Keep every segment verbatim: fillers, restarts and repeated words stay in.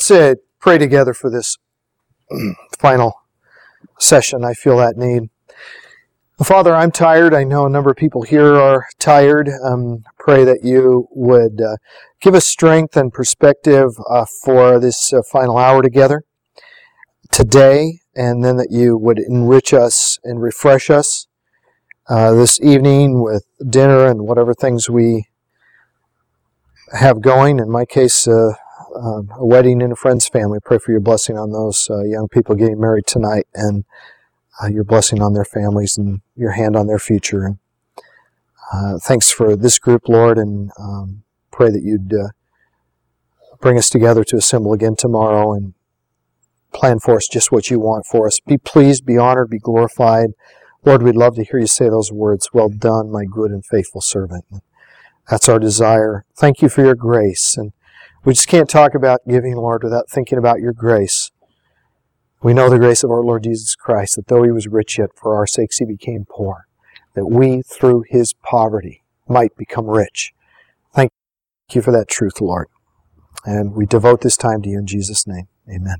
Let's uh, pray together for this final session. I feel that need. Father, I'm tired. I know a number of people here are tired. Um, pray that you would uh, give us strength and perspective uh, for this uh, final hour together today, and then that you would enrich us and refresh us uh, this evening with dinner and whatever things we have going. In my case, uh, uh, a wedding in a friend's family. Pray for your blessing on those uh, young people getting married tonight, and Uh, your blessing on their families and your hand on their future. And uh, thanks for this group, Lord, and um, pray that you'd uh, bring us together to assemble again tomorrow and plan for us just what you want for us. Be pleased, be honored, be glorified. Lord, we'd love to hear you say those words, "Well done, my good and faithful servant." That's our desire. Thank you for your grace. And we just can't talk about giving, Lord, without thinking about your grace. We know the grace of our Lord Jesus Christ, that though he was rich, yet for our sakes he became poor, that we, through his poverty, might become rich. Thank you for that truth, Lord. And we devote this time to you in Jesus' name. Amen.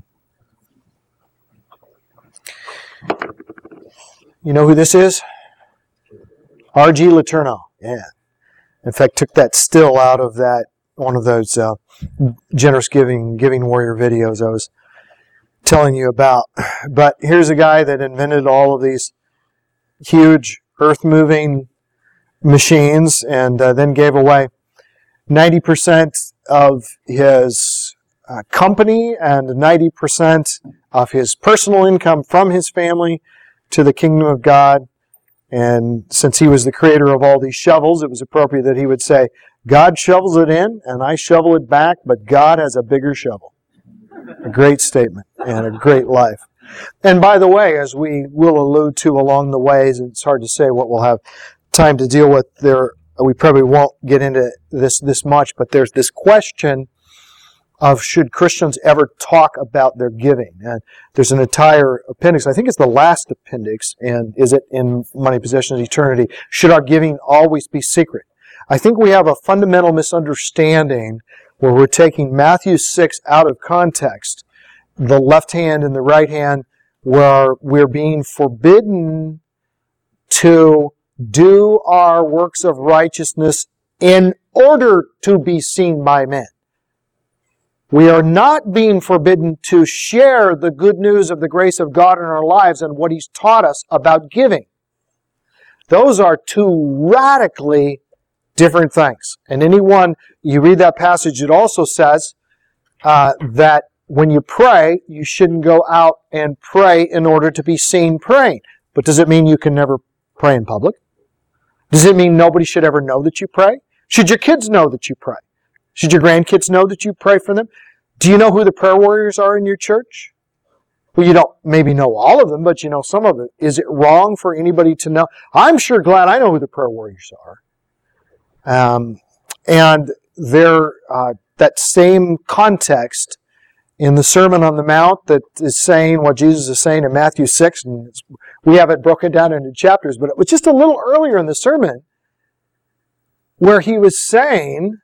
You know who this is? R G Letourneau. Yeah. In fact, took that still out of that, one of those uh, generous giving, giving warrior videos I was telling you about. But here's a guy that invented all of these huge earth-moving machines and uh, then gave away ninety percent of his uh, company and ninety percent of his personal income from his family to the kingdom of God. And since he was the creator of all these shovels, it was appropriate that he would say, God shovels it in and I shovel it back, but God has a bigger shovel. A great statement and a great life. And by the way, as we will allude to along the ways, it's hard to say what we'll have time to deal with there. We probably won't get into this this much, but there's this question of should Christians ever talk about their giving. And there's an entire appendix, I think it's the last appendix, and is it in Money, Possessions, Eternity? Should our giving always be secret? I think we have a fundamental misunderstanding where we're taking Matthew six out of context, the left hand and the right hand, where we're being forbidden to do our works of righteousness in order to be seen by men. We are not being forbidden to share the good news of the grace of God in our lives and what He's taught us about giving. Those are two radically different things. And anyone, you read that passage, it also says uh, that when you pray, you shouldn't go out and pray in order to be seen praying. But does it mean you can never pray in public? Does it mean nobody should ever know that you pray? Should your kids know that you pray? Should your grandkids know that you pray for them? Do you know who the prayer warriors are in your church? Well, you don't maybe know all of them, but you know some of it. Is it wrong for anybody to know? I'm sure glad I know who the prayer warriors are. Um, and there, uh, that same context in the Sermon on the Mount that is saying what Jesus is saying in Matthew six, and we have it broken down into chapters, but it was just a little earlier in the sermon where he was saying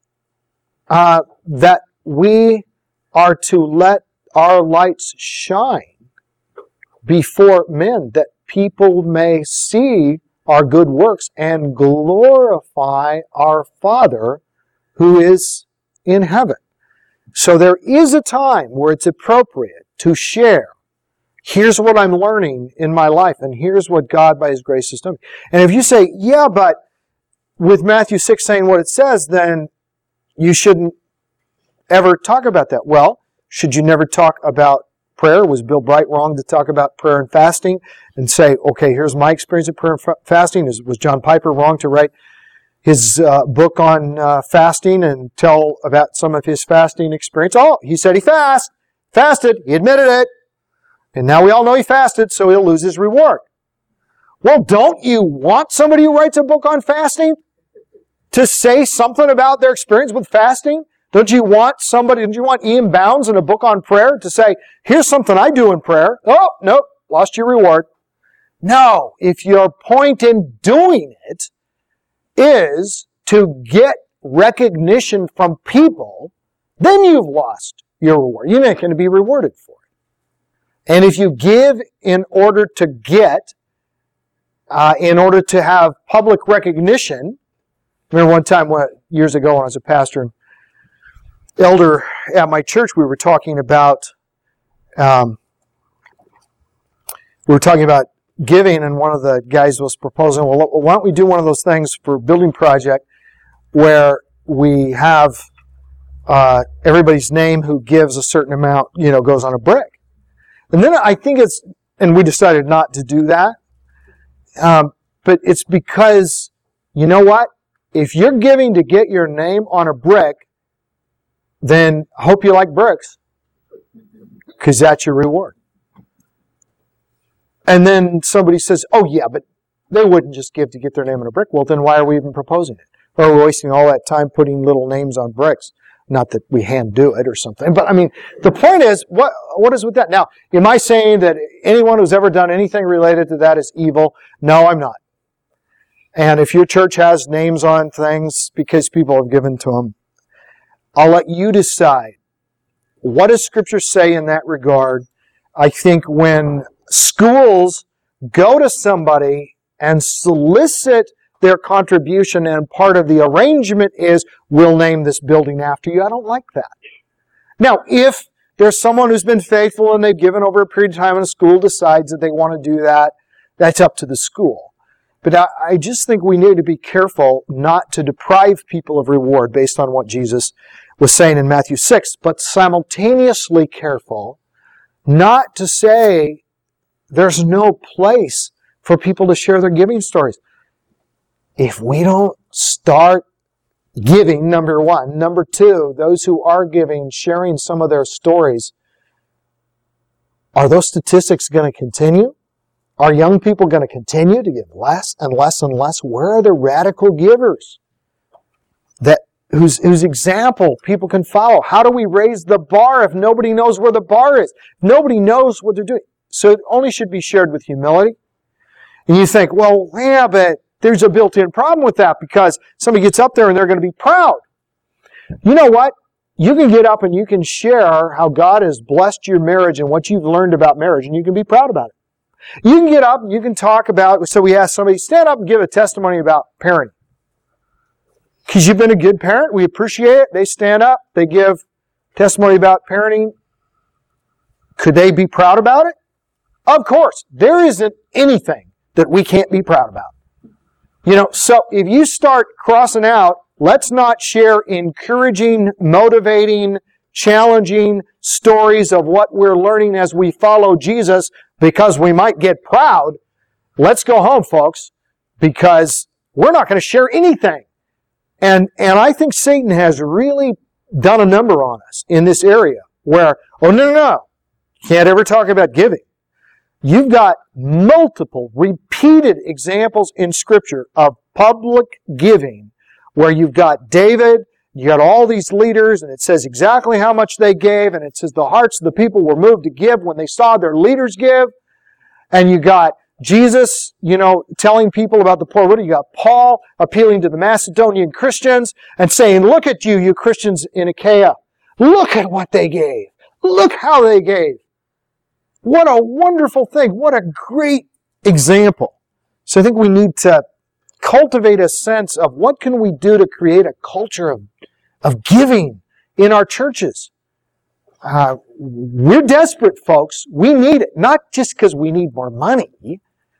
uh, that we are to let our lights shine before men, that people may see our good works and glorify our Father who is in heaven. So there is a time where it's appropriate to share. Here's what I'm learning in my life, and here's what God by His grace has done. And if you say, yeah, but with Matthew six saying what it says, then you shouldn't ever talk about that. Well, should you never talk about prayer? Was Bill Bright wrong to talk about prayer and fasting and say, okay, here's my experience of prayer and fa- fasting? Is, was John Piper wrong to write his uh, book on uh, fasting and tell about some of his fasting experience? Oh, he said he fast, fasted, he admitted it. And now we all know he fasted, so he'll lose his reward. Well, don't you want somebody who writes a book on fasting to say something about their experience with fasting? Don't you want somebody, don't you want Ian Bounds in a book on prayer to say, here's something I do in prayer. Oh, nope, lost your reward. No, if your point in doing it is to get recognition from people, then you've lost your reward. You're not going to be rewarded for it. And if you give in order to get, uh, in order to have public recognition, I remember one time, when, years ago when I was a pastor and elder at my church, we were talking about, um, we were talking about giving, and one of the guys was proposing, well, why don't we do one of those things for a building project where we have uh, everybody's name who gives a certain amount, you know, goes on a brick. And then I think it's, and we decided not to do that, um, but it's because, you know what? If you're giving to get your name on a brick, then I hope you like bricks, because that's your reward. And then somebody says, oh yeah, but they wouldn't just give to get their name on a brick. Well, then why are we even proposing it? Or are we wasting all that time putting little names on bricks? Not that we hand do it or something. But I mean, the point is, what what is with that? Now, am I saying that anyone who's ever done anything related to that is evil? No, I'm not. And if your church has names on things because people have given to them, I'll let you decide. What does Scripture say in that regard? I think when schools go to somebody and solicit their contribution, and part of the arrangement is, we'll name this building after you, I don't like that. Now, if there's someone who's been faithful and they've given over a period of time and a school decides that they want to do that, that's up to the school. But I, I just think we need to be careful not to deprive people of reward based on what Jesus was saying in Matthew six, but simultaneously careful not to say there's no place for people to share their giving stories. If we don't start giving, number one. Number two, those who are giving, sharing some of their stories, are those statistics going to continue? Are young people going to continue to give less and less and less? Where are the radical givers that whose, whose example people can follow? How do we raise the bar if nobody knows where the bar is? Nobody knows what they're doing. So it only should be shared with humility. And you think, well, yeah, but there's a built-in problem with that because somebody gets up there and they're going to be proud. You know what? You can get up and you can share how God has blessed your marriage and what you've learned about marriage, and you can be proud about it. You can get up and you can talk about, so we asked somebody, stand up and give a testimony about parenting. Because you've been a good parent, we appreciate it. They stand up, they give testimony about parenting. Could they be proud about it? Of course. There isn't anything that we can't be proud about. You know, so if you start crossing out, let's not share encouraging, motivating, challenging stories of what we're learning as we follow Jesus because we might get proud. Let's go home, folks, because we're not going to share anything. And, and I think Satan has really done a number on us in this area where, oh, no, no, no, can't ever talk about giving. You've got multiple, repeated examples in Scripture of public giving where you've got David, you got all these leaders, and it says exactly how much they gave, and it says the hearts of the people were moved to give when they saw their leaders give. And you got Jesus, you know, telling people about the poor widow. You got Paul appealing to the Macedonian Christians and saying, look at you, you Christians in Achaia. Look at what they gave. Look how they gave. What a wonderful thing. What a great example. So I think we need to cultivate a sense of what can we do to create a culture of, of giving in our churches. Uh, we're desperate, folks. We need it, not just because we need more money,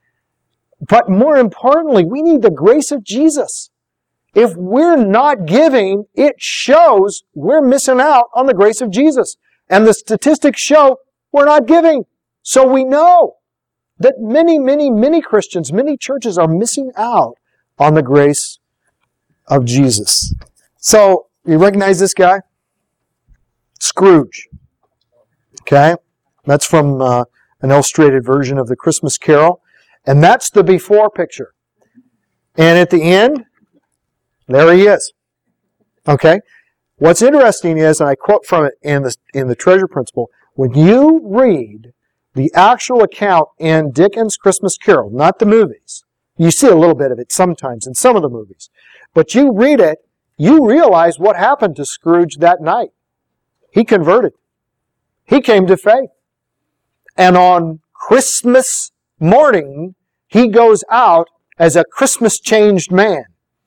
but more importantly, we need the grace of Jesus. If we're not giving, it shows we're missing out on the grace of Jesus. And the statistics show we're not giving. So we know that many, many, many Christians, many churches are missing out on the grace of Jesus. So, you recognize this guy? Scrooge. Okay? That's from uh, an illustrated version of the Christmas Carol. And that's the before picture. And at the end, there he is. Okay? What's interesting is, and I quote from it in the, in the Treasure Principle, when you read the actual account in Dickens' Christmas Carol, not the movies, you see a little bit of it sometimes in some of the movies, but you read it, you realize what happened to Scrooge that night. He converted. He came to faith. And on Christmas morning, he goes out as a Christmas-changed man.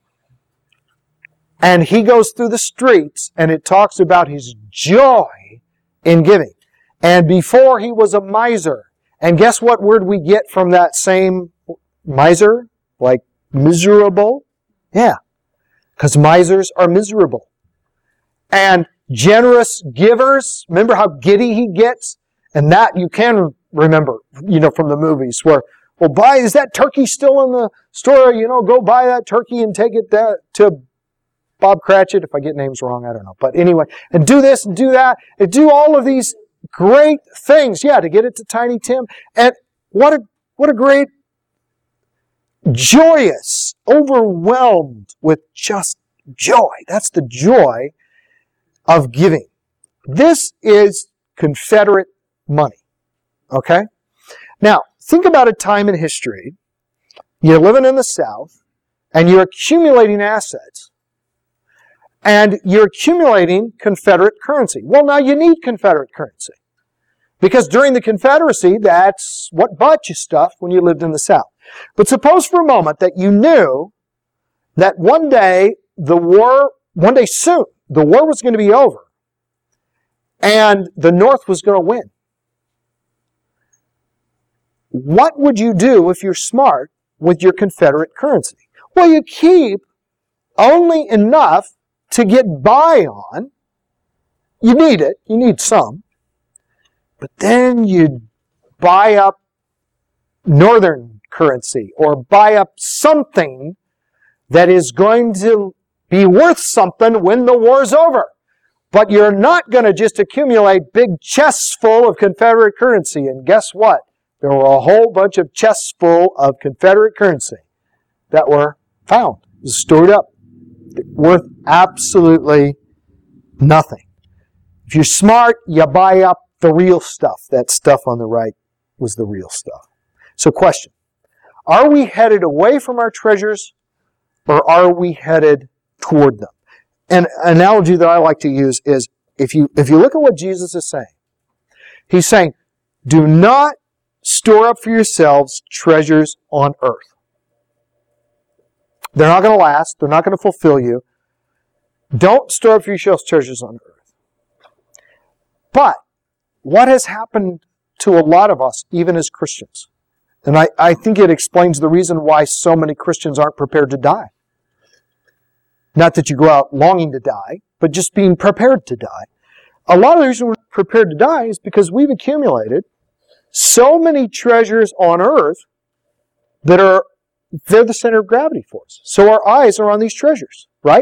And he goes through the streets, and it talks about his joy in giving. And before he was a miser. And guess what word we get from that same miser? Like miserable? Yeah. Because misers are miserable. And generous givers, remember how giddy he gets? And that you can remember, you know, from the movies where, well, buy, is that turkey still in the store? You know, go buy that turkey and take it to Bob Cratchit. If I get names wrong, I don't know. But anyway, and do this and do that and do all of these great things. Yeah, to get it to Tiny Tim. And what a, what a great, joyous, overwhelmed with just joy. That's the joy of giving. This is Confederate money. Okay? Now, think about a time in history. You're living in the South, and you're accumulating assets, and you're accumulating Confederate currency. Well, now you need Confederate currency. Because during the Confederacy, that's what bought you stuff when you lived in the South. But suppose for a moment that you knew that one day the war, one day soon, the war was going to be over, and the North was going to win. What would you do if you're smart with your Confederate currency? Well, you keep only enough to get by on. You need it. You need some. But then you buy up Northern currency or buy up something that is going to be worth something when the war's over. But you're not going to just accumulate big chests full of Confederate currency. And guess what? There were a whole bunch of chests full of Confederate currency that were found, stored up, worth absolutely nothing. If you're smart, you buy up the real stuff. That stuff on the right was the real stuff. So question, are we headed away from our treasures or are we headed toward them? An analogy that I like to use is if you, if you look at what Jesus is saying, he's saying, do not store up for yourselves treasures on earth. They're not going to last. They're not going to fulfill you. Don't store up for yourselves treasures on earth. But what has happened to a lot of us, even as Christians? And I, I think it explains the reason why so many Christians aren't prepared to die. Not that you go out longing to die, but just being prepared to die. A lot of the reason we're prepared to die is because we've accumulated so many treasures on earth that are, they're the center of gravity for us. So our eyes are on these treasures, right?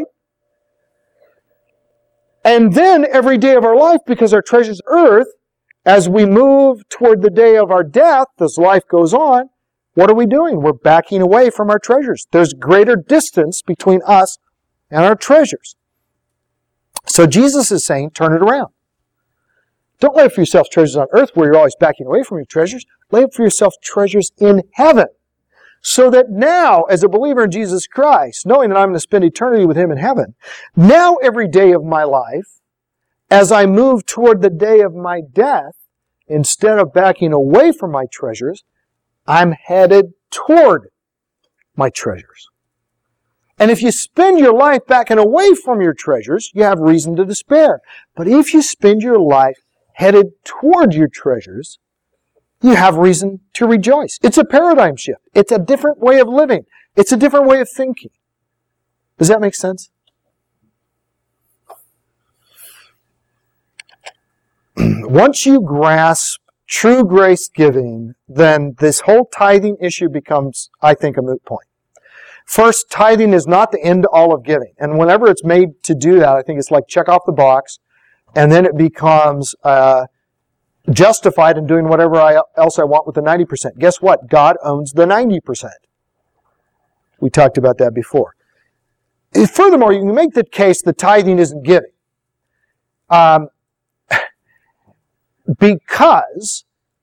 And then every day of our life, because our treasures earth, as we move toward the day of our death, as life goes on, what are we doing? We're backing away from our treasures. There's greater distance between us and our treasures. So Jesus is saying, turn it around. Don't lay up for yourself treasures on earth where you're always backing away from your treasures. Lay up for yourself treasures in heaven. So that now, as a believer in Jesus Christ, knowing that I'm going to spend eternity with Him in heaven, now every day of my life, as I move toward the day of my death, instead of backing away from my treasures, I'm headed toward my treasures. And if you spend your life backing away from your treasures, you have reason to despair. But if you spend your life headed toward your treasures, you have reason to rejoice. It's a paradigm shift. It's a different way of living. It's a different way of thinking. Does that make sense? Once you grasp true grace giving, then this whole tithing issue becomes, I think, a moot point. First, tithing is not the end all of giving. And whenever it's made to do that, I think it's like check off the box, and then it becomes uh, justified in doing whatever I, else I want with the ninety percent. Guess what? God owns the ninety percent. We talked about that before. And furthermore, you can make the case that tithing isn't giving. Um, because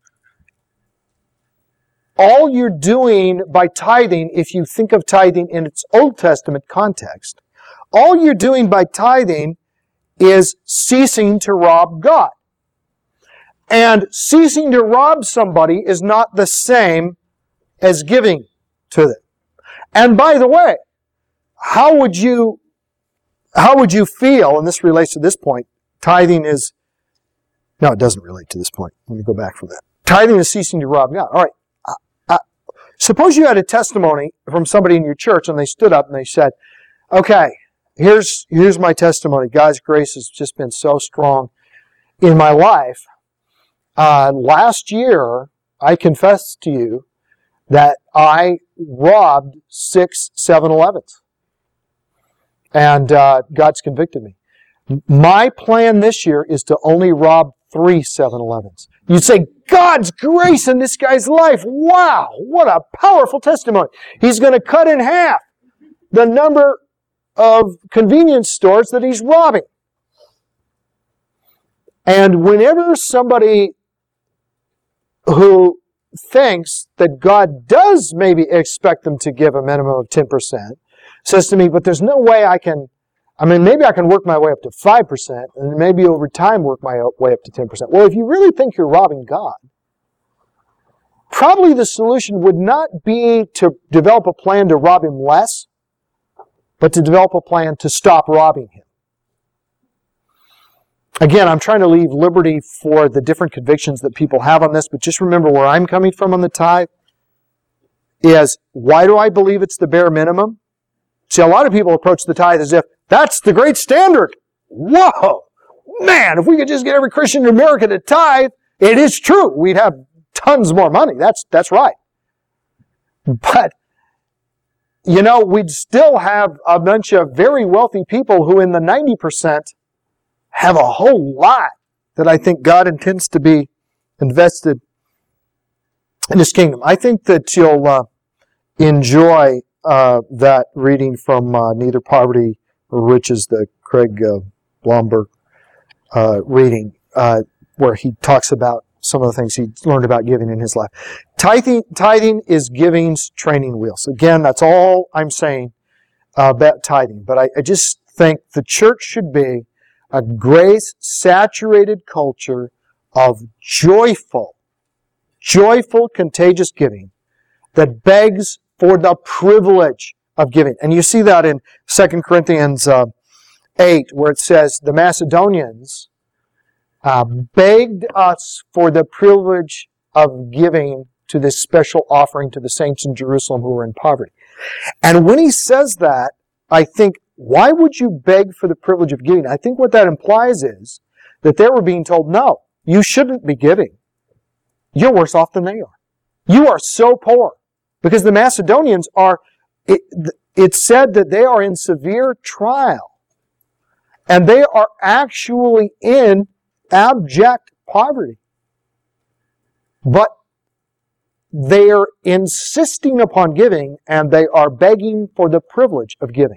all you're doing by tithing, if you think of tithing in its Old Testament context, all you're doing by tithing is ceasing to rob God. And ceasing to rob somebody is not the same as giving to them. And by the way, how would you, how would you feel, and this relates to this point, tithing is, no, it doesn't relate to this point. Let me go back from that. Tithing is ceasing to rob God. All right. Uh, uh, suppose you had a testimony from somebody in your church and they stood up and they said, okay, here's, here's my testimony. God's grace has just been so strong in my life. Uh, last year, I confessed to you that I robbed six seven elevens. And uh, God's convicted me. My plan this year is to only rob three seven elevens. You'd say, God's grace in this guy's life. Wow, what a powerful testimony. He's going to cut in half the number of convenience stores that he's robbing. And whenever somebody who thinks that God does maybe expect them to give a minimum of ten percent says to me, but there's no way I can, I mean, maybe I can work my way up to five percent and maybe over time work my way up to ten percent. Well, if you really think you're robbing God, probably the solution would not be to develop a plan to rob Him less, but to develop a plan to stop robbing Him. Again, I'm trying to leave liberty for the different convictions that people have on this, but just remember where I'm coming from on the tithe is, why do I believe it's the bare minimum? See, a lot of people approach the tithe as if that's the great standard. Whoa! Man, if we could just get every Christian in America to tithe, it is true. We'd have tons more money. That's, that's right. But, you know, we'd still have a bunch of very wealthy people who in the ninety percent have a whole lot that I think God intends to be invested in His kingdom. I think that you'll uh, enjoy uh, that reading from uh, Neither Poverty or Riches, the Craig uh, Blomberg uh, reading, uh, where he talks about some of the things he learned about giving in his life. Tithing, tithing is giving's training wheels. Again, that's all I'm saying uh, about tithing. But I, I just think the church should be a grace-saturated culture of joyful, joyful, contagious giving that begs for the privilege of giving. And you see that in Second Corinthians uh, eight, where it says, the Macedonians uh, begged us for the privilege of giving to this special offering to the saints in Jerusalem who were in poverty. And when he says that, I think, why would you beg for the privilege of giving? I think what that implies is that they were being told, no, you shouldn't be giving. You're worse off than they are. You are so poor. Because the Macedonians are, it, it's said that they are in severe trial. And they are actually in abject poverty. But they are insisting upon giving, and they are begging for the privilege of giving.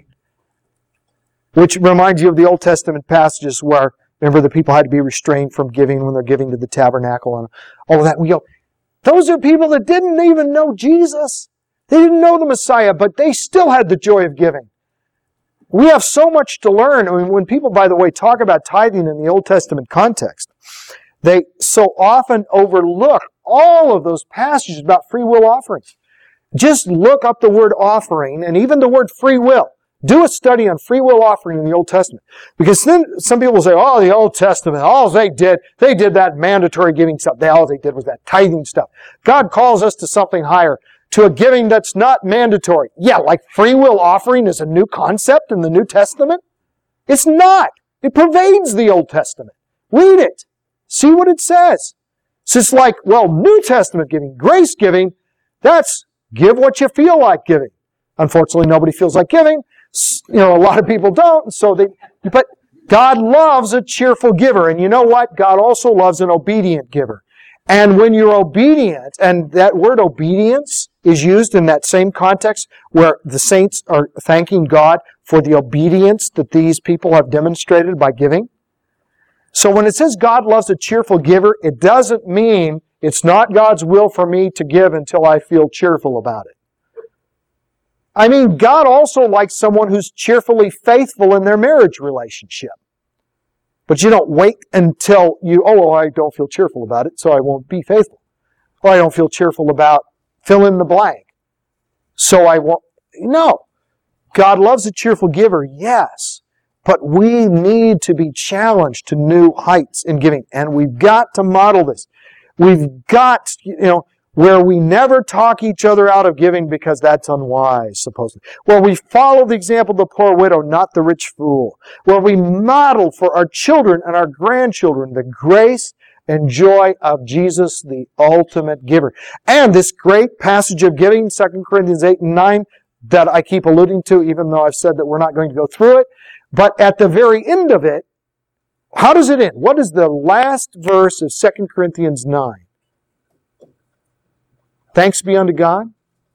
Which reminds you of the Old Testament passages where, remember, the people had to be restrained from giving when they're giving to the tabernacle and all of that. We go, those are people that didn't even know Jesus. They didn't know the Messiah, but they still had the joy of giving. We have so much to learn. I mean, when people, by the way, talk about tithing in the Old Testament context, they so often overlook all of those passages about free will offerings. Just look up the word offering and even the word free will. Do a study on free will offering in the Old Testament. Because then some people will say, oh, the Old Testament, all they did, they did that mandatory giving stuff. All they did was that tithing stuff. God calls us to something higher, to a giving that's not mandatory. Yeah, like free will offering is a new concept in the New Testament? It's not. It pervades the Old Testament. Read it. See what it says. It's just like, well, New Testament giving, grace giving, that's give what you feel like giving. Unfortunately, nobody feels like giving. You know, a lot of people don't, so they, but God loves a cheerful giver. And you know what? God also loves an obedient giver. And when you're obedient, and that word obedience is used in that same context where the saints are thanking God for the obedience that these people have demonstrated by giving. So when it says God loves a cheerful giver, it doesn't mean it's not God's will for me to give until I feel cheerful about it. I mean, God also likes someone who's cheerfully faithful in their marriage relationship. But you don't wait until you, oh, well, I don't feel cheerful about it, so I won't be faithful. Or I don't feel cheerful about fill in the blank, so I won't. No. God loves a cheerful giver, yes. But we need to be challenged to new heights in giving. And we've got to model this. We've got, you know, where we never talk each other out of giving because that's unwise, supposedly. Where we follow the example of the poor widow, not the rich fool. Where we model for our children and our grandchildren the grace and joy of Jesus, the ultimate giver. And this great passage of giving, Second Corinthians eight and nine, that I keep alluding to, even though I've said that we're not going to go through it. But at the very end of it, how does it end? What is the last verse of Second Corinthians nine? Thanks be unto God.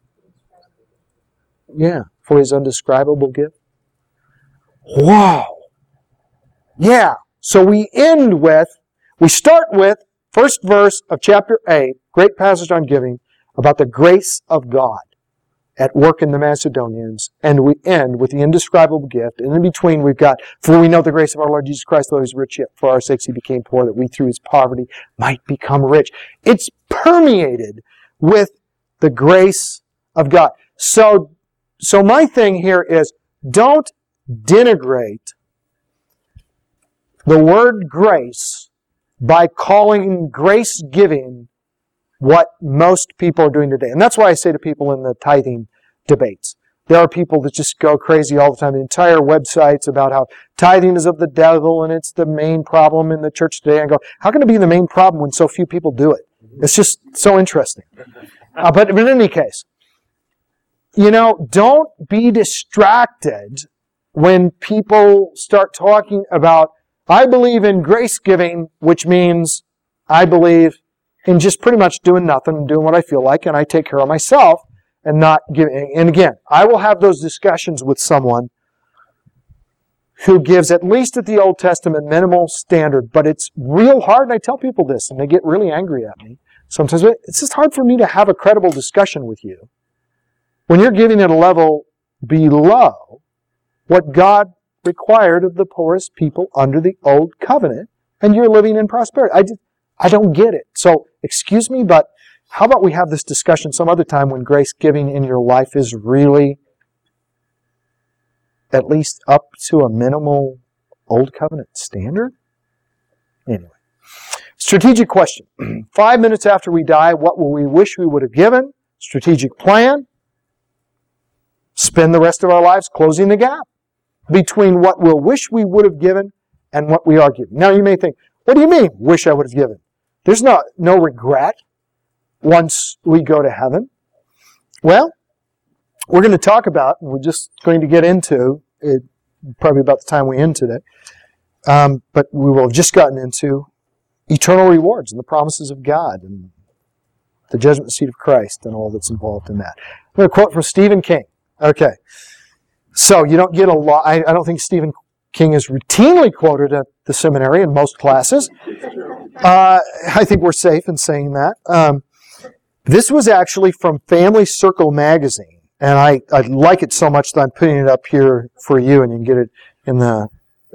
Yeah, for His undescribable gift. Wow. Yeah. So we end with, we start with, first verse of chapter eight, great passage on giving, about the grace of God at work in the Macedonians, and we end with the indescribable gift, and in between we've got, for we know the grace of our Lord Jesus Christ, though He was rich, yet for our sakes He became poor, that we through His poverty might become rich. It's permeated with the grace of God. So, so my thing here is, don't denigrate the word grace by calling grace giving what most people are doing today. And that's why I say to people in the tithing debates, there are people that just go crazy all the time. The entire website's about how tithing is of the devil and it's the main problem in the church today. And I go, how can it be the main problem when so few people do it? It's just so interesting. Uh, but in any case, you know, don't be distracted when people start talking about, I believe in grace giving, which means I believe in just pretty much doing nothing and doing what I feel like, and I take care of myself and not giving. And again, I will have those discussions with someone who gives, at least at the Old Testament, minimal standard, but it's real hard, and I tell people this, and they get really angry at me. Sometimes it's just hard for me to have a credible discussion with you when you're giving at a level below what God required of the poorest people under the Old Covenant, and you're living in prosperity. I just, I don't get it. So, excuse me, but how about we have this discussion some other time when grace giving in your life is really at least up to a minimal Old Covenant standard? Anyway. Strategic question. Five minutes after we die, what will we wish we would have given? Strategic plan. Spend the rest of our lives closing the gap between what we'll wish we would have given and what we are giving. Now you may think, what do you mean, wish I would have given? There's no, no regret once we go to heaven. Well, we're going to talk about, and we're just going to get into it probably about the time we end today, um, but we will have just gotten into eternal rewards and the promises of God and the judgment seat of Christ and all that's involved in that. I'm going to quote from Stephen King. Okay. So you don't get a lot, I, I don't think Stephen King is routinely quoted at the seminary in most classes. Uh, I think we're safe in saying that. Um, this was actually from Family Circle magazine, and I, I like it so much that I'm putting it up here for you, and you can get it in the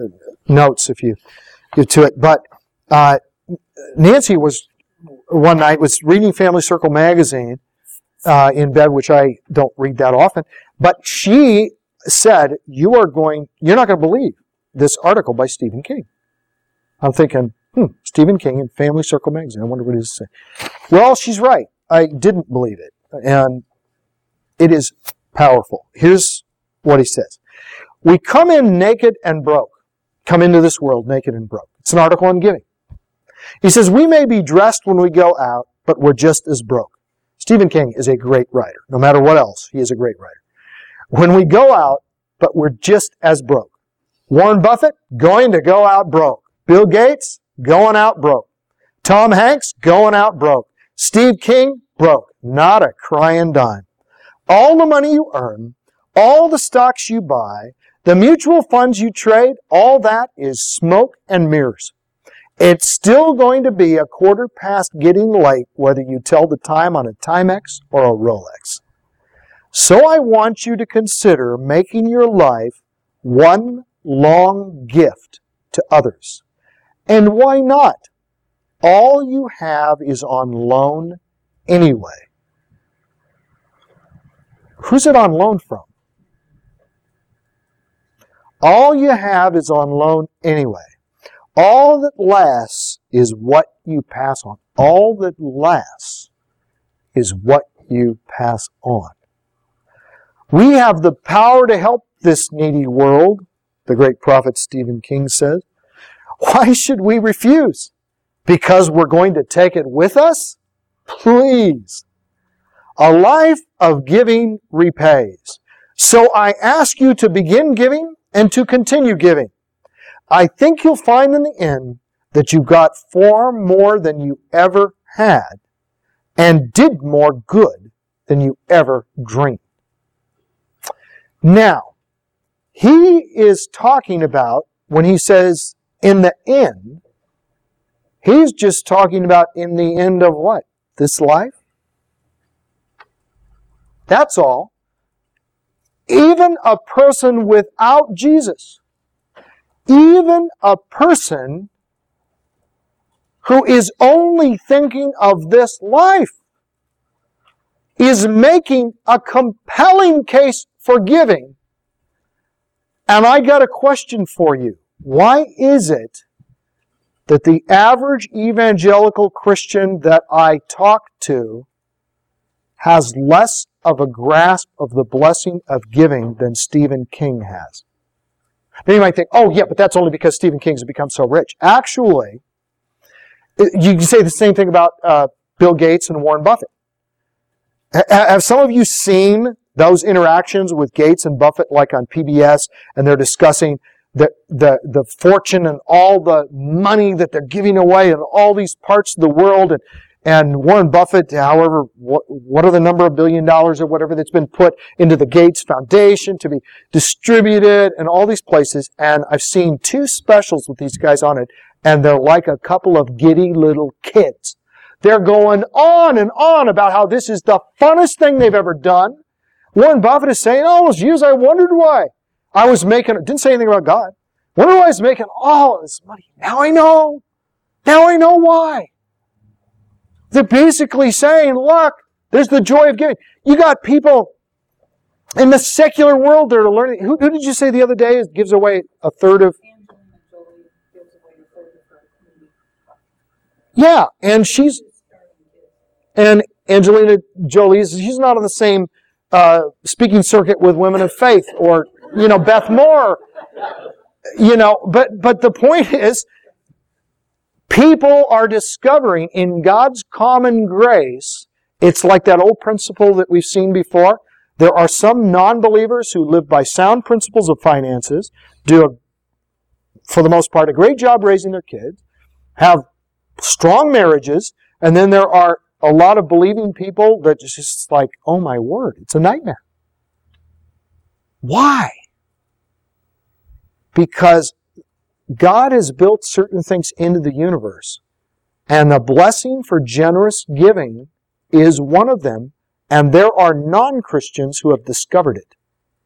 notes if you get to it. But uh, Nancy was, one night, was reading Family Circle magazine uh, in bed, which I don't read that often, but she said, you are going, you're not going to believe this article by Stephen King. I'm thinking, hmm, Stephen King in Family Circle magazine. I wonder what he is saying. Well, she's right. I didn't believe it. And it is powerful. Here's what he says. We come in naked and broke. Come into this world naked and broke. It's an article on giving. He says, we may be dressed when we go out, but we're just as broke. Stephen King is a great writer. No matter what else, he is a great writer. When we go out, but we're just as broke. Warren Buffett, going to go out broke. Bill Gates, going out broke. Tom Hanks, going out broke. Steve King, broke. Not a crying dime. All the money you earn, all the stocks you buy, the mutual funds you trade, all that is smoke and mirrors. It's still going to be a quarter past getting late whether you tell the time on a Timex or a Rolex. So I want you to consider making your life one long gift to others. And why not? All you have is on loan anyway. Who's it on loan from? All you have is on loan anyway. All that lasts is what you pass on. All that lasts is what you pass on. We have the power to help this needy world, the great prophet Stephen King says. Why should we refuse? Because we're going to take it with us? Please. A life of giving repays. So I ask you to begin giving and to continue giving. I think you'll find in the end that you got far more than you ever had and did more good than you ever dreamed. Now, he is talking about, when he says in the end, he's just talking about in the end of what? This life? That's all. Even a person without Jesus, even a person who is only thinking of this life, is making a compelling case for giving. And I got a question for you. Why is it that the average evangelical Christian that I talk to has less of a grasp of the blessing of giving than Stephen King has? Then you might think, oh yeah, but that's only because Stephen King's become so rich. Actually, you can say the same thing about uh, Bill Gates and Warren Buffett. Have some of you seen those interactions with Gates and Buffett, like on P B S, and they're discussing the, the, the fortune and all the money that they're giving away in all these parts of the world, and, and Warren Buffett, however, what, what are the number of billion dollars or whatever that's been put into the Gates Foundation to be distributed and all these places, and I've seen two specials with these guys on it, and they're like a couple of giddy little kids. They're going on and on about how this is the funnest thing they've ever done. Warren Buffett is saying, oh, years I wondered why I was making, didn't say anything about God. Wonder why I was making all this money. Now I know. Now I know why. They're basically saying, look, there's the joy of giving. You got people in the secular world that are learning. Who, who did you say the other day gives away a third of? Yeah, and she's, and Angelina Jolie, she's not on the same uh, speaking circuit with Women of Faith or, you know, Beth Moore. You know, but, but the point is, people are discovering in God's common grace, it's like that old principle that we've seen before. There are some non-believers who live by sound principles of finances, do, a, for the most part, a great job raising their kids, have strong marriages, and then there are a lot of believing people that just like, oh my word, it's a nightmare. Why? Because God has built certain things into the universe, and the blessing for generous giving is one of them, and there are non-Christians who have discovered it.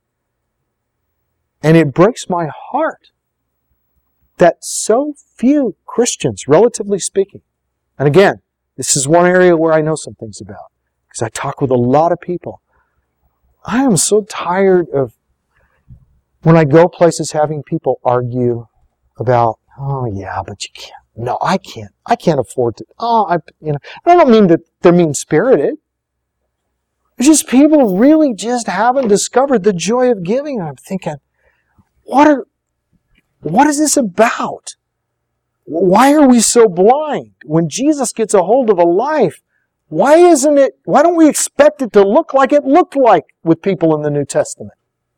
And it breaks my heart that so few Christians, relatively speaking, and again, this is one area where I know some things about, because I talk with a lot of people. I am so tired of, when I go places, having people argue about, oh yeah, but you can't. No, I can't. I can't afford to. Oh, I, you know, I don't mean that they're mean-spirited. It's just people really just haven't discovered the joy of giving. And I'm thinking, what are, what is this about? Why are we so blind? When Jesus gets a hold of a life, why isn't it, why don't we expect it to look like it looked like with people in the New Testament?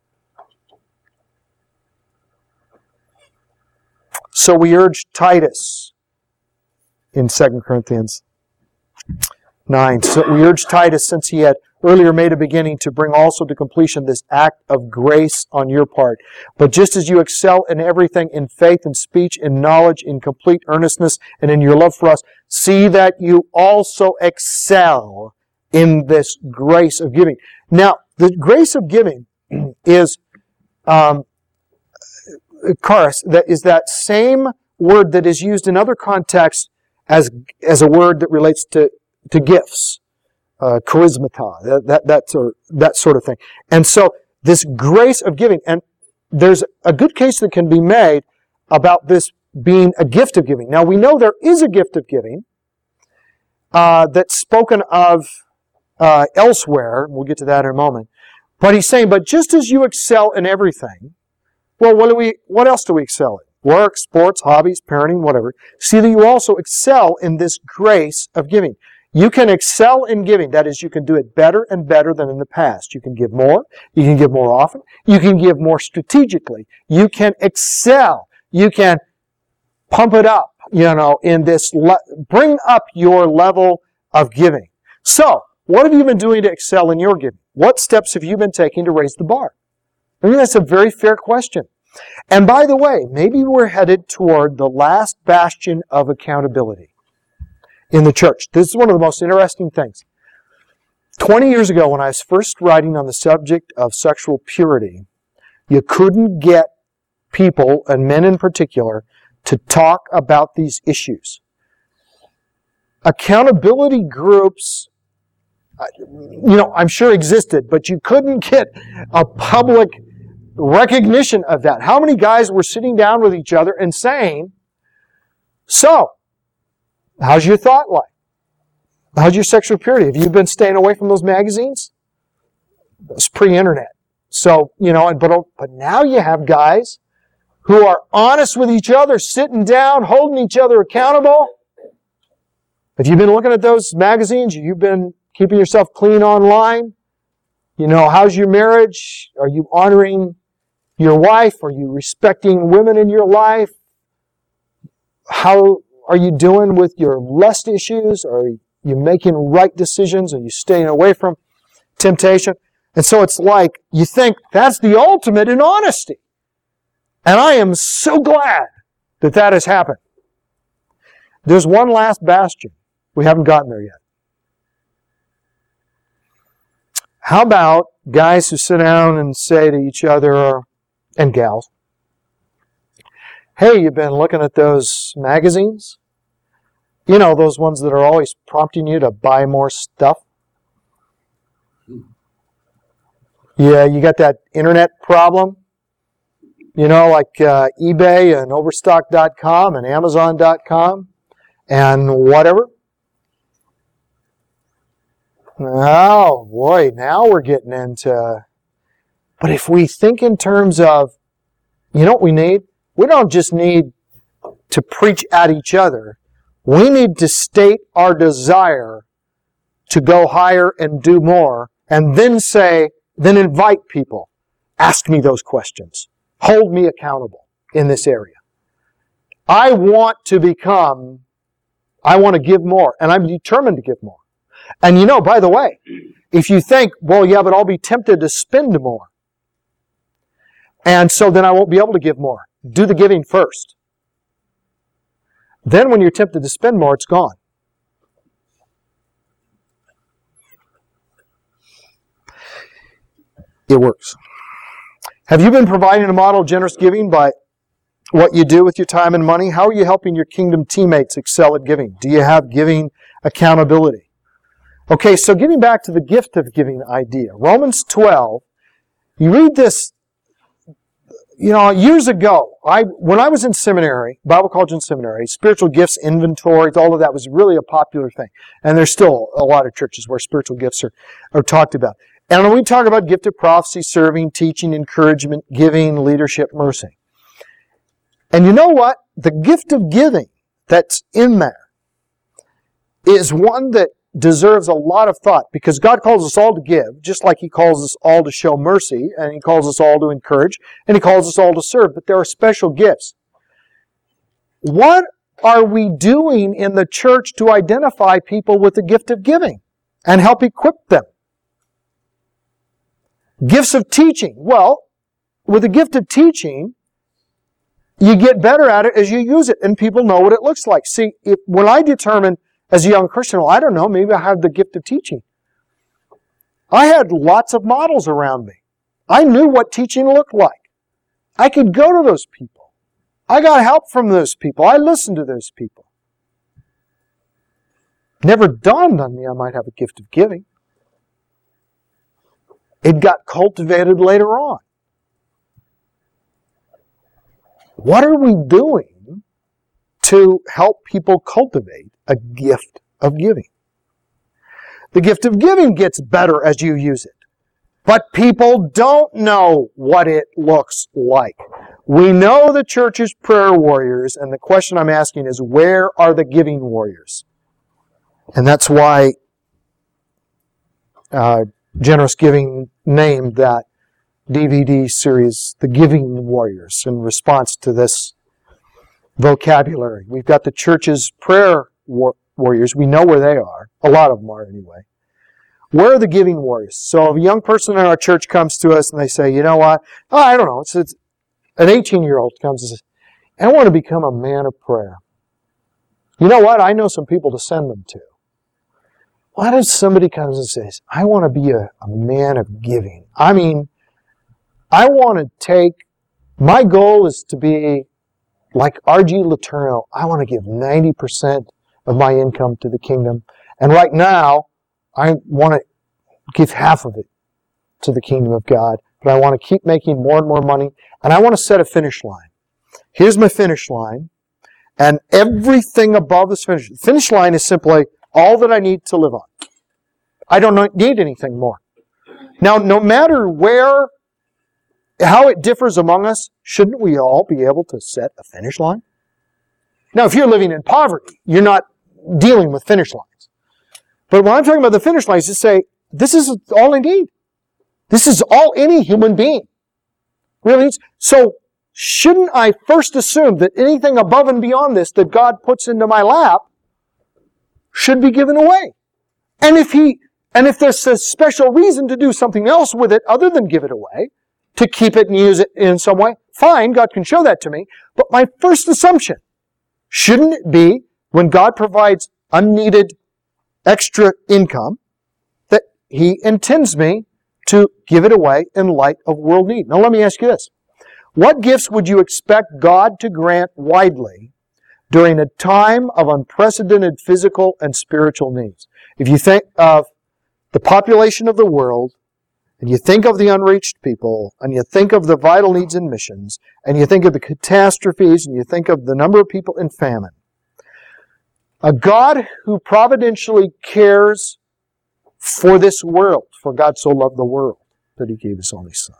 So we urge Titus in Second Corinthians nine. So we urge Titus, since he had earlier made a beginning, to bring also to completion this act of grace on your part. But just as you excel in everything, in faith, in speech, in knowledge, in complete earnestness, and in your love for us, see that you also excel in this grace of giving. Now, the grace of giving is, um, charis, that is that same word that is used in other contexts as as a word that relates to, to gifts, uh, charismata, that, that, that, sort, that sort of thing. And so this grace of giving, and there's a good case that can be made about this being a gift of giving. Now, we know there is a gift of giving uh, that's spoken of uh, elsewhere. We'll get to that in a moment. But he's saying, but just as you excel in everything, well, what do we? What else do we excel in? Work, sports, hobbies, parenting, whatever. See that you also excel in this grace of giving. You can excel in giving. That is, you can do it better and better than in the past. You can give more. You can give more often. You can give more strategically. You can excel. You can pump it up, you know, in this, le- bring up your level of giving. So, what have you been doing to excel in your giving? What steps have you been taking to raise the bar? I think that's a very fair question. And by the way, maybe we're headed toward the last bastion of accountability in the church. This is one of the most interesting things. Twenty years ago, when I was first writing on the subject of sexual purity, you couldn't get people, and men in particular, to talk about these issues. Accountability groups, you know, I'm sure existed, but you couldn't get a public recognition of that. How many guys were sitting down with each other and saying, so, how's your thought life? How's your sexual purity? Have you been staying away from those magazines? It's pre-internet. So, you know, but, but now you have guys who are honest with each other, sitting down, holding each other accountable. Have you been looking at those magazines? Have you been keeping yourself clean online? You know, how's your marriage? Are you honoring your wife? Are you respecting women in your life? How are you doing with your lust issues? Are you making right decisions? Are you staying away from temptation? And so it's like, you think that's the ultimate in honesty. And I am so glad that that has happened. There's one last bastion. We haven't gotten there yet. How about guys who sit down and say to each other, and gals, hey, you've been looking at those magazines? You know, those ones that are always prompting you to buy more stuff? Yeah, you got that internet problem? You know, like uh, eBay and Overstock dot com and Amazon dot com and whatever? Oh, boy, now we're getting into... But if we think in terms of, you know what we need? We don't just need to preach at each other. We need to state our desire to go higher and do more, and then say, then invite people. Ask me those questions. Hold me accountable in this area. I want to become, I want to give more, and I'm determined to give more. And you know, by the way, if you think, well, yeah, but I'll be tempted to spend more, and so then I won't be able to give more. Do the giving first. Then when you're tempted to spend more, it's gone. It works. Have you been providing a model of generous giving by what you do with your time and money? How are you helping your kingdom teammates excel at giving? Do you have giving accountability? Okay, so getting back to the gift of giving idea. Romans twelve, you read this, you know, years ago, I when I was in seminary, Bible college and seminary, spiritual gifts, inventories, all of that was really a popular thing. And there's still a lot of churches where spiritual gifts are, are talked about. And when we talk about gift of prophecy, serving, teaching, encouragement, giving, leadership, mercy. And you know what? The gift of giving that's in there is one that deserves a lot of thought, because God calls us all to give, just like He calls us all to show mercy, and He calls us all to encourage, and He calls us all to serve. But there are special gifts. What are we doing in the church to identify people with the gift of giving and help equip them? Gifts of teaching. Well, with the gift of teaching, you get better at it as you use it, and people know what it looks like. See, if, when I determined as a young Christian, well, I don't know, maybe I have the gift of teaching. I had lots of models around me. I knew what teaching looked like. I could go to those people. I got help from those people. I listened to those people. Never dawned on me I might have a gift of giving. It got cultivated later on. What are we doing to help people cultivate a gift of giving? The gift of giving gets better as you use it. But people don't know what it looks like. We know the church's prayer warriors, and the question I'm asking is, where are the giving warriors? And that's why uh, Generous Giving named that D V D series The Giving Warriors in response to this vocabulary. We've got the church's prayer war- warriors. We know where they are. A lot of them are anyway. Where are the giving warriors? So if a young person in our church comes to us and they say, you know what? Oh, I don't know. It's, it's an eighteen-year-old comes and says, I want to become a man of prayer. You know what? I know some people to send them to. What if somebody comes and says, I want to be a, a man of giving? I mean, I want to take, my goal is to be like R G Letourneau. I want to give ninety percent of my income to the kingdom. And right now, I want to give half of it to the kingdom of God. But I want to keep making more and more money. And I want to set a finish line. Here's my finish line. And everything above this finish, finish line is simply all that I need to live on. I don't need anything more. Now, no matter where, how it differs among us, shouldn't we all be able to set a finish line? Now, if you're living in poverty, you're not dealing with finish lines. But when I'm talking about the finish lines, just say, this is all I need. This is all any human being really needs. So, shouldn't I first assume that anything above and beyond this that God puts into my lap should be given away? And if he, and if there's a special reason to do something else with it other than give it away, to keep it and use it in some way, fine, God can show that to me. But my first assumption, shouldn't it be, when God provides unneeded extra income, that He intends me to give it away in light of world need? Now let me ask you this. What gifts would you expect God to grant widely during a time of unprecedented physical and spiritual needs? If you think of the population of the world, and you think of the unreached people, and you think of the vital needs in missions, and you think of the catastrophes, and you think of the number of people in famine, a God who providentially cares for this world, for God so loved the world that He gave His only Son.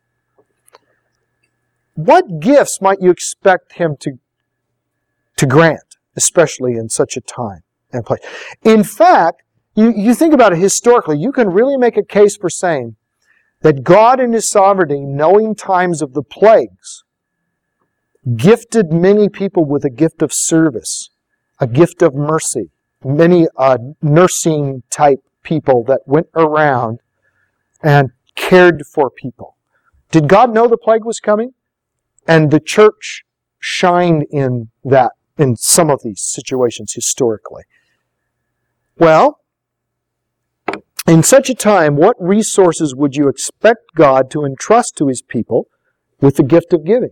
What gifts might you expect Him to, to grant, especially in such a time and place? In fact, you, you think about it historically, you can really make a case for saying that God in His sovereignty, knowing times of the plagues, gifted many people with a gift of service, a gift of mercy. Many uh, nursing type people that went around and cared for people. Did God know the plague was coming? And the church shined in that, in some of these situations historically. Well, in such a time, what resources would you expect God to entrust to His people with the gift of giving?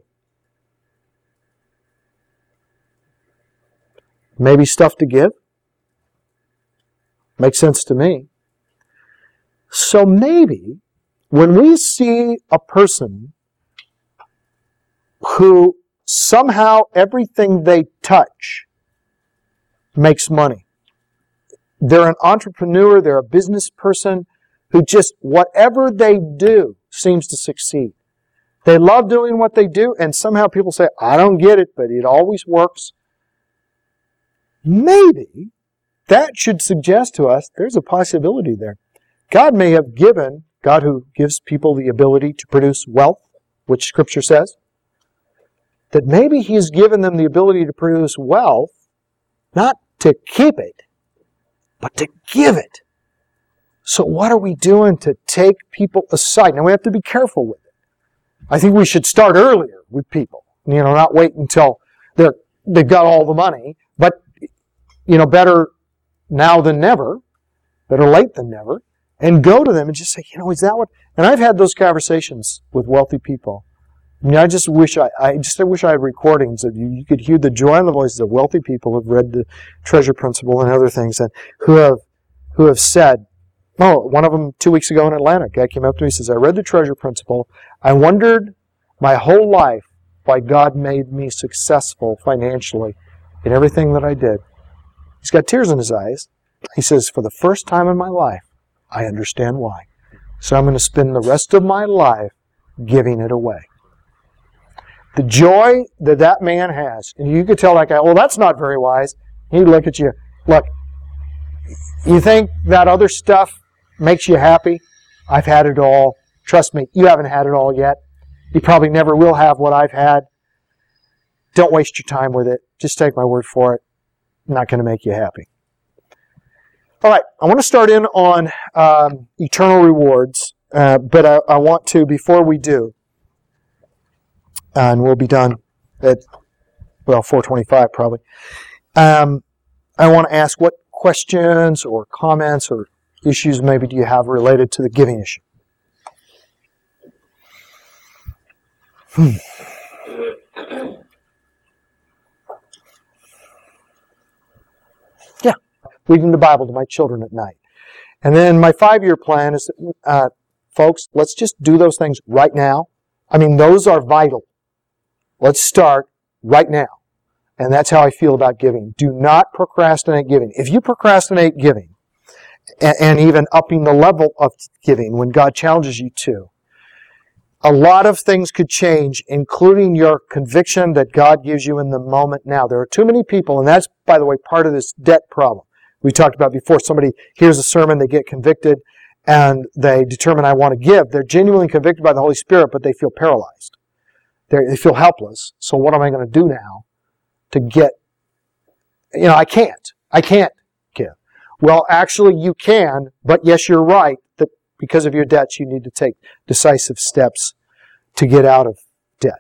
Maybe stuff to give? Makes sense to me. So maybe when we see a person who somehow everything they touch makes money, they're an entrepreneur, they're a business person who just, whatever they do seems to succeed. They love doing what they do, and somehow people say, I don't get it, but it always works. Maybe that should suggest to us there's a possibility there. God may have given, God who gives people the ability to produce wealth, which Scripture says, that maybe He's given them the ability to produce wealth, not to keep it, but to give it. So what are we doing to take people aside? Now we have to be careful with it. I think we should start earlier with people. You know, not wait until they're, they've got all the money, but, you know, better now than never, better late than never, and go to them and just say, you know, is that what... And I've had those conversations with wealthy people. I mean, I just wish I, I just I wish I had recordings of you. You could hear the joy in the voices of wealthy people who've read the Treasure Principle and other things, and who have who have said, oh, one of them two weeks ago in Atlanta, a guy came up to me and says, I read the Treasure Principle. I wondered my whole life why God made me successful financially in everything that I did. He's got tears in his eyes. He says, for the first time in my life, I understand why. So I'm going to spend the rest of my life giving it away. The joy that that man has, and you could tell that guy, well, that's not very wise. He'd look at you, look, you think that other stuff makes you happy? I've had it all. Trust me, you haven't had it all yet. You probably never will have what I've had. Don't waste your time with it. Just take my word for it. I'm not going to make you happy. All right, I want to start in on um, eternal rewards, uh, but I, I want to, before we do, and we'll be done at, well, four twenty-five probably, um, I want to ask what questions or comments or issues maybe do you have related to the giving issue? Hmm. Yeah, reading the Bible to my children at night. And then my five-year plan is, uh, folks, let's just do those things right now. I mean, those are vital. Let's start right now. And that's how I feel about giving. Do not procrastinate giving. If you procrastinate giving, and, and even upping the level of giving when God challenges you to, a lot of things could change, including your conviction that God gives you in the moment now. There are too many people, and that's, by the way, part of this debt problem we talked about before. Somebody hears a sermon, they get convicted, and they determine, I want to give. They're genuinely convicted by the Holy Spirit, but they feel paralyzed. They're, they feel helpless. So what am I going to do now to get, you know, I can't. I can't give. Well, actually, you can, but yes, you're right, that because of your debts, you need to take decisive steps to get out of debt.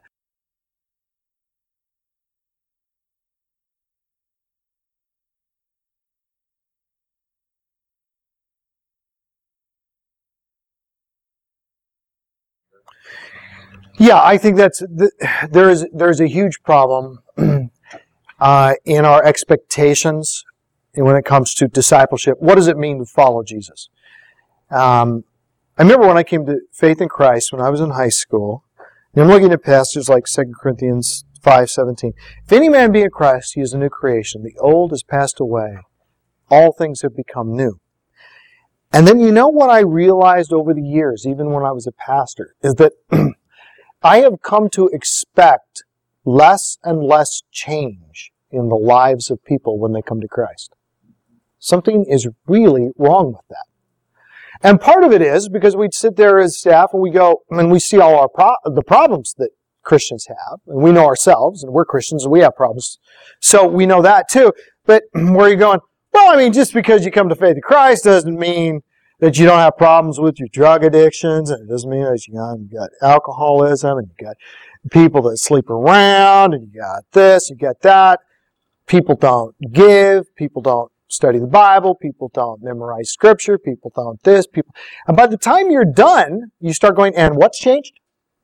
Yeah, I think that's there is there's a huge problem uh, in our expectations when it comes to discipleship. What does it mean to follow Jesus? Um, I remember when I came to faith in Christ when I was in high school, and I'm looking at passages like Second Corinthians five seventeen. If any man be in Christ, he is a new creation. The old has passed away. All things have become new. And then you know what I realized over the years, even when I was a pastor, is that I have come to expect less and less change in the lives of people when they come to Christ. Something is really wrong with that. And part of it is because we'd sit there as staff and we go, and we see all our pro- the problems that Christians have, and we know ourselves, and we're Christians and we have problems. So we know that too. But where are you going? Well, I mean, just because you come to faith in Christ doesn't mean that you don't have problems with your drug addictions, and it doesn't mean that you got, you got alcoholism, and you got people that sleep around, and you got this, you got that. People don't give, people don't study the Bible, people don't memorize Scripture, people don't this, people... And by the time you're done, you start going, and what's changed?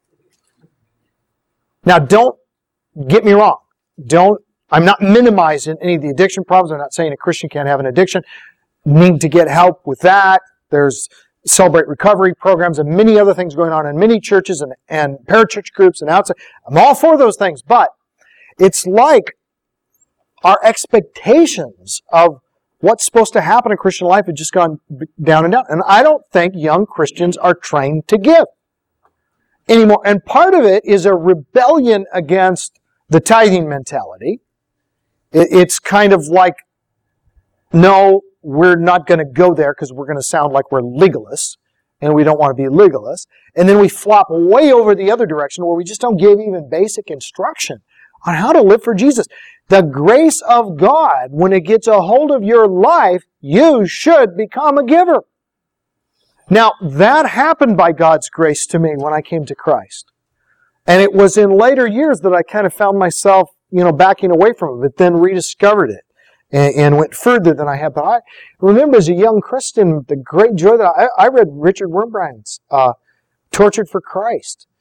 Now, don't get me wrong. Don't, I'm not minimizing any of the addiction problems. I'm not saying a Christian can't have an addiction. Need to get help with that. There's Celebrate Recovery programs and many other things going on in many churches and, and parachurch groups and outside. I'm all for those things, but it's like our expectations of what's supposed to happen in Christian life have just gone down and down. And I don't think young Christians are trained to give anymore. And part of it is a rebellion against the tithing mentality. It's kind of like, no, we're not going to go there because we're going to sound like we're legalists, and we don't want to be legalists. And then we flop way over the other direction where we just don't give even basic instruction on how to live for Jesus. The grace of God, when it gets a hold of your life, you should become a giver. Now, that happened by God's grace to me when I came to Christ. And it was in later years that I kind of found myself, you know, backing away from it, but then rediscovered it. And, and went further than I had. But I remember as a young Christian, the great joy that I, I read Richard Wurmbrand's uh, Tortured for Christ.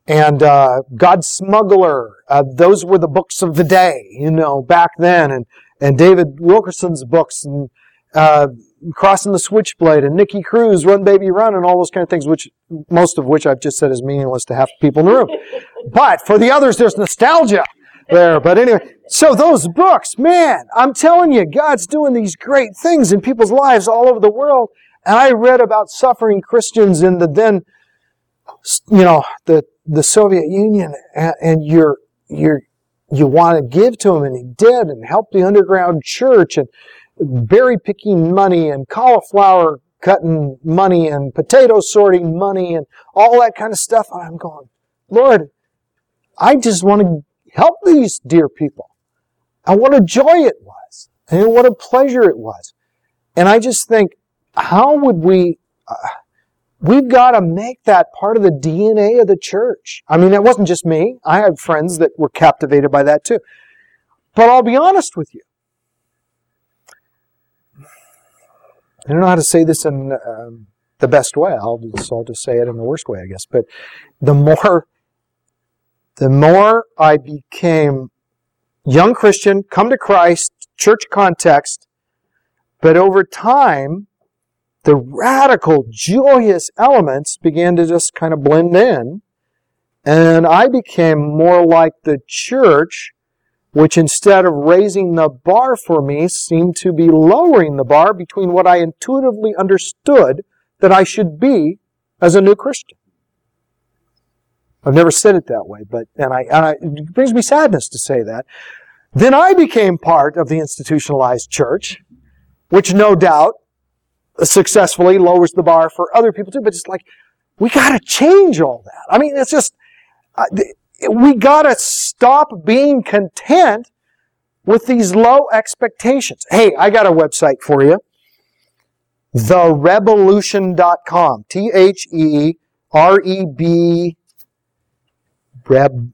and uh, God Smuggler. Uh, those were the books of the day, you know, back then. And, and David Wilkerson's books, and uh, Crossing the Switchblade, and Nicky Cruz, Run Baby Run, and all those kind of things, which most of which I've just said is meaningless to half the people in the room. But for the others, there's nostalgia there. But anyway, so those books, man, I'm telling you, God's doing these great things in people's lives all over the world. And I read about suffering Christians in the then, you know, the the Soviet Union, and, and you're you're you want to give to him, and he did, and help the underground church, and berry picking money, and cauliflower cutting money, and potato sorting money, and all that kind of stuff. And I'm going, Lord, I just want to help these dear people. And what a joy it was, and what a pleasure it was. And I just think, how would we? Uh, We've got to make that part of the D N A of the church. I mean, it wasn't just me. I had friends that were captivated by that too. But I'll be honest with you. I don't know how to say this in um, the best way. I'll just, I'll just say it in the worst way, I guess. But the more, the more I became young Christian, come to Christ, church context, but over time, the radical, joyous elements began to just kind of blend in. And I became more like the church, which instead of raising the bar for me, seemed to be lowering the bar between what I intuitively understood that I should be as a new Christian. I've never said it that way, but and I, and I it brings me sadness to say that. Then I became part of the institutionalized church, which no doubt successfully lowers the bar for other people too, but it's like, we gotta change all that. I mean, it's just, uh, we gotta stop being content with these low expectations. Hey, I got a website for you. the rebelution dot com. T H E R E B, Reb,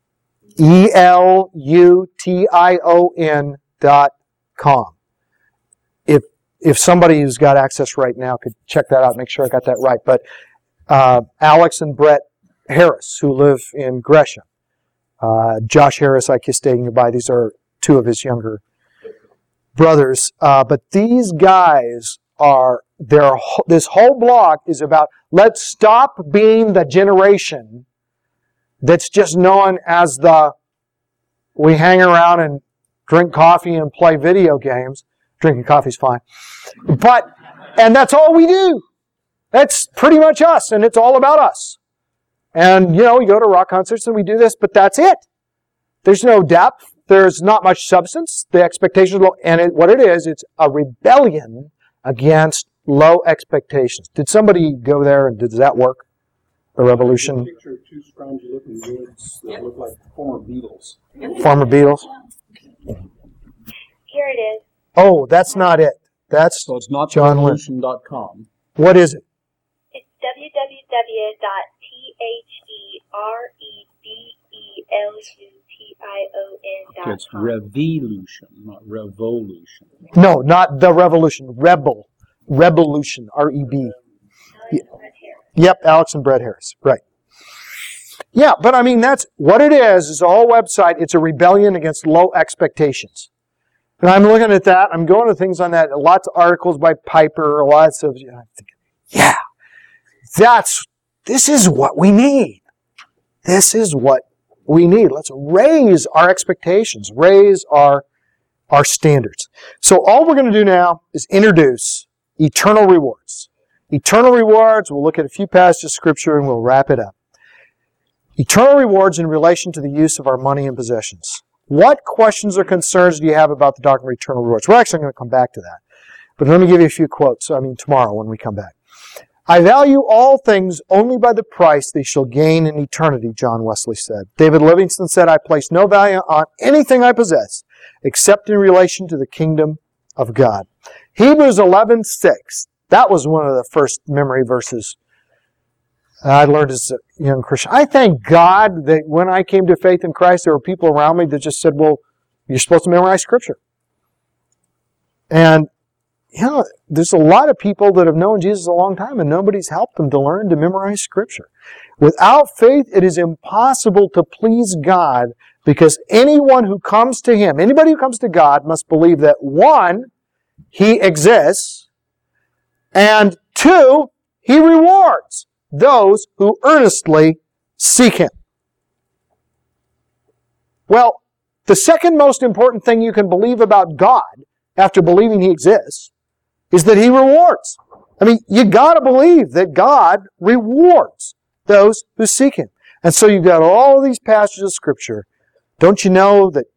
E L U T I O N dot com. If If somebody who's got access right now could check that out, make sure I got that right. But uh, Alex and Brett Harris, who live in Gresham. Uh, Josh Harris, I kissed dating goodbye. These are two of his younger brothers. Uh, but these guys are, their, this whole blog is about, let's stop being the generation that's just known as the, we hang around and drink coffee and play video games. Drinking coffee's fine. But, and that's all we do. That's pretty much us, and it's all about us. And, you know, we go to rock concerts and we do this, but that's it. There's no depth. There's not much substance. The expectations are low. And it, what it is, it's a rebellion against low expectations. Did somebody go there and does that work? The revolution? Picture of two scroungy looking dudes that look like former Beatles. Former Beatles? Here it is. Oh, that's not it. That's So it's not John Lynn. revolution dot com. What is it? It's w w w dot t h e r e b e l u t i o n dot com. It's revolution, not revolution. No, not the revolution. Rebel. Rebelution. R E B. Yep, Alex and Brett Harris. Right. Yeah, but I mean, that's what it is. It's a whole website. It's a rebellion against low expectations. And I'm looking at that. I'm going to things on that. Lots of articles by Piper. Lots of, you know, I'm thinking, yeah, that's, this is what we need. This is what we need. Let's raise our expectations, raise our, our standards. So all we're going to do now is introduce eternal rewards. Eternal rewards, we'll look at a few passages of Scripture and we'll wrap it up. Eternal rewards in relation to the use of our money and possessions. What questions or concerns do you have about the doctrine of eternal rewards? We're actually going to come back to that. But let me give you a few quotes, I mean tomorrow when we come back. I value all things only by the price they shall gain in eternity, John Wesley said. David Livingston said, I place no value on anything I possess except in relation to the kingdom of God. Hebrews eleven six. That was one of the first memory verses I learned as a young Christian. I thank God that when I came to faith in Christ, there were people around me that just said, well, you're supposed to memorize Scripture. And, you know, there's a lot of people that have known Jesus a long time and nobody's helped them to learn to memorize Scripture. Without faith, it is impossible to please God, because anyone who comes to Him, anybody who comes to God, must believe that, one, He exists, and two, He rewards those who earnestly seek Him. Well, the second most important thing you can believe about God, after believing He exists, is that He rewards. I mean, you gotta believe that God rewards those who seek Him. And so you've got all these passages of Scripture. Don't you know that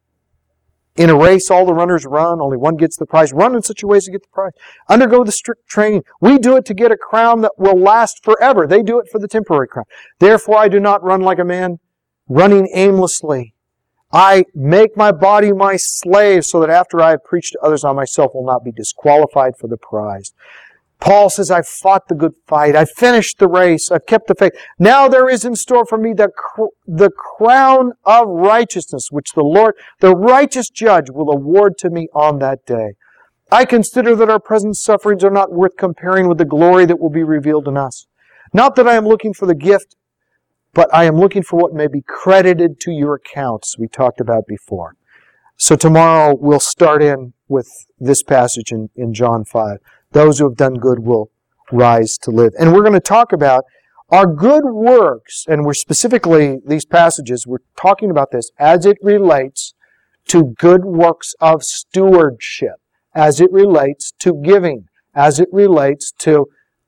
in a race all the runners run, only one gets the prize? Run in such a way as to get the prize. Undergo the strict training. We do it to get a crown that will last forever. They do it for the temporary crown. Therefore I do not run like a man running aimlessly. I make my body my slave, so that after I have preached to others, I myself will not be disqualified for the prize. Paul says, I've fought the good fight. I've finished the race. I've kept the faith. Now there is in store for me the, cr- the crown of righteousness, which the Lord, the righteous judge, will award to me on that day. I consider that our present sufferings are not worth comparing with the glory that will be revealed in us. Not that I am looking for the gift, but I am looking for what may be credited to your accounts, we talked about before. So tomorrow we'll start in with this passage in, in John five. Those who have done good will rise to live. And we're going to talk about our good works, and we're specifically, these passages, we're talking about this as it relates to good works of stewardship, as it relates to giving, as it relates to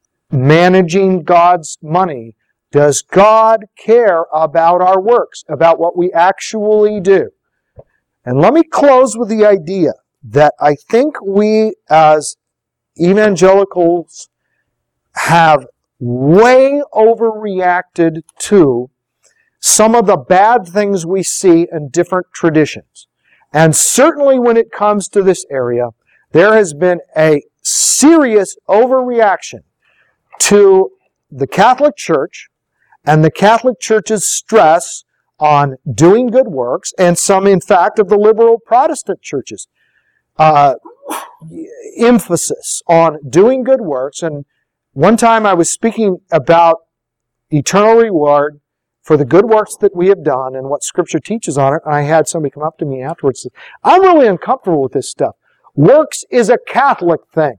managing God's money. Does God care about our works, about what we actually do? And let me close with the idea that I think we as evangelicals have way overreacted to some of the bad things we see in different traditions. And certainly when it comes to this area, there has been a serious overreaction to the Catholic Church and the Catholic Church's stress on doing good works, and some, in fact, of the liberal Protestant churches. Uh, emphasis on doing good works. And one time I was speaking about eternal reward for the good works that we have done and what Scripture teaches on it. And I had somebody come up to me afterwards and say, I'm really uncomfortable with this stuff. Works is a Catholic thing.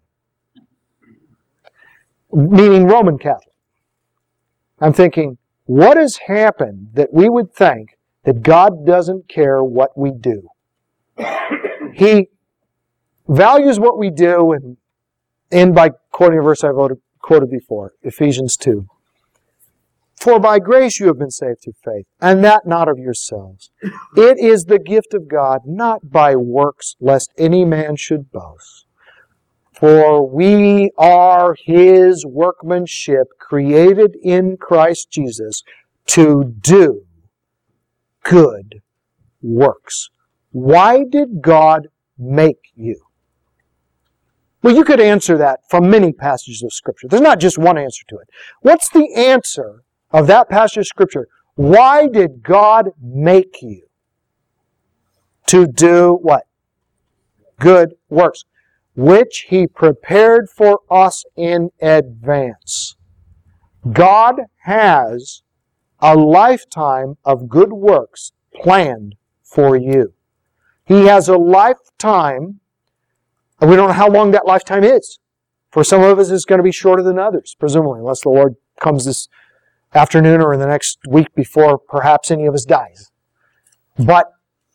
Meaning Roman Catholic. I'm thinking, what has happened that we would think that God doesn't care what we do? He values what we do, and end by quoting a verse I've quoted before, Ephesians two. For by grace you have been saved through faith, and that not of yourselves. It is the gift of God, not by works, lest any man should boast. For we are His workmanship, created in Christ Jesus to do good works. Why did God make you? Well, you could answer that from many passages of Scripture. There's not just one answer to it. What's the answer of that passage of Scripture? Why did God make you? To do what? Good works, which He prepared for us in advance. God has a lifetime of good works planned for you. He has a lifetime, and we don't know how long that lifetime is. For some of us, it's going to be shorter than others, presumably, unless the Lord comes this afternoon or in the next week before perhaps any of us dies. But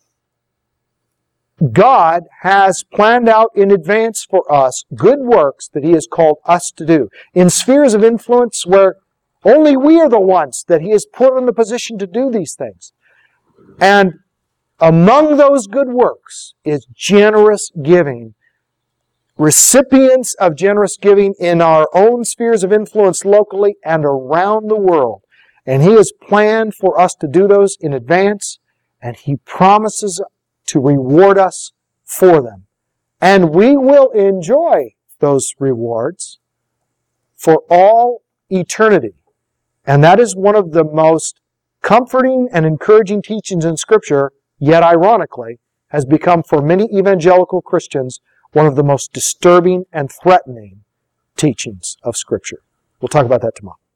God has planned out in advance for us good works that He has called us to do in spheres of influence where only we are the ones that He has put in the position to do these things. And among those good works is generous giving. Recipients of generous giving in our own spheres of influence locally and around the world. And He has planned for us to do those in advance, and He promises to reward us for them. And we will enjoy those rewards for all eternity. And that is one of the most comforting and encouraging teachings in Scripture, yet ironically, has become for many evangelical Christians one of the most disturbing and threatening teachings of Scripture. We'll talk about that tomorrow.